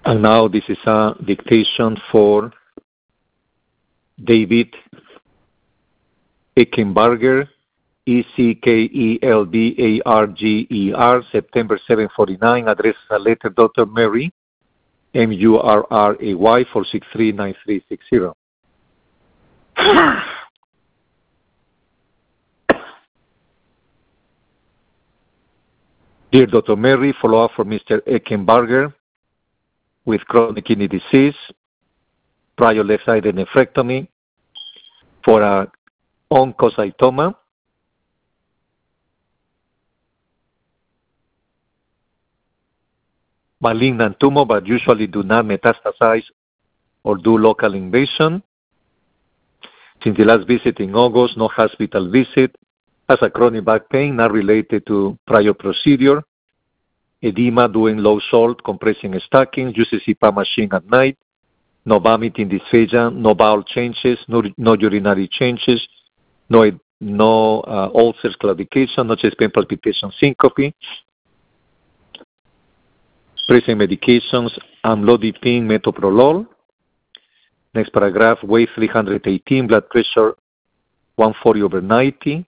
And now this is a dictation for David Eckenbarger, Eckelbarger, September 749, address a letter, Dr. Mary, Murray, 4639360. Dear Dr. Mary, follow-up for Mr. Eckenbarger with chronic kidney disease, prior left-sided nephrectomy for a oncocytoma, malignant tumor, but usually do not metastasize or do local invasion. Since the last visit in August, no hospital visit, has a chronic back pain not related to prior procedure, edema, doing low salt, compressing stockings, uses CPAP machine at night, no vomiting, dysphagia, no bowel changes, no urinary changes, no ulcers, claudication, no chest pain, palpitation, syncope. Present medications, amlodipine, metoprolol. Next paragraph, weight 318, blood pressure 140/90.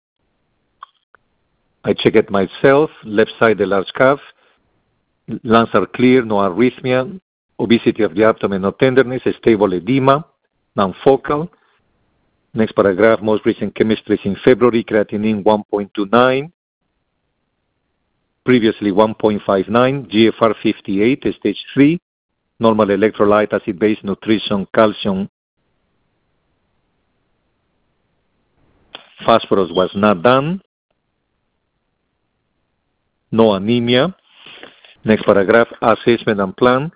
I check it myself, left side the large calf. Lungs are clear, no arrhythmia, obesity of the abdomen, no tenderness, stable edema, non-focal. Next paragraph, most recent chemistry in February, creatinine 1.29, previously 1.59, GFR 58, stage 3, normal electrolyte, acid-base, nutrition, calcium, phosphorus was not done, no anemia. Next paragraph, assessment and plan.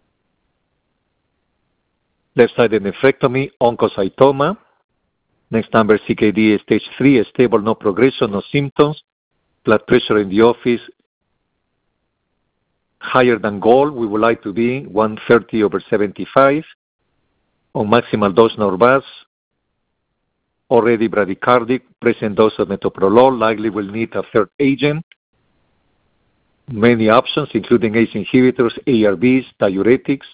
Left-sided nephrectomy, oncocytoma. Next number, CKD stage 3, stable, no progression, no symptoms. Blood pressure in the office higher than goal. We would like to be 130/75. On maximal dose Norvasc. Already bradycardic, present dose of metoprolol, likely will need a third agent. Many options, including ACE inhibitors, ARBs, diuretics,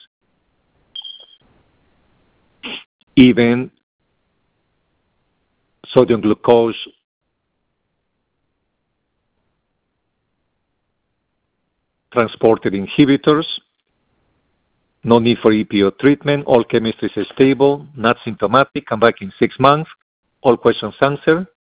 even sodium glucose transporter inhibitors. No need for EPO treatment. All chemistry is stable, not symptomatic. Come back in 6 months. All questions answered.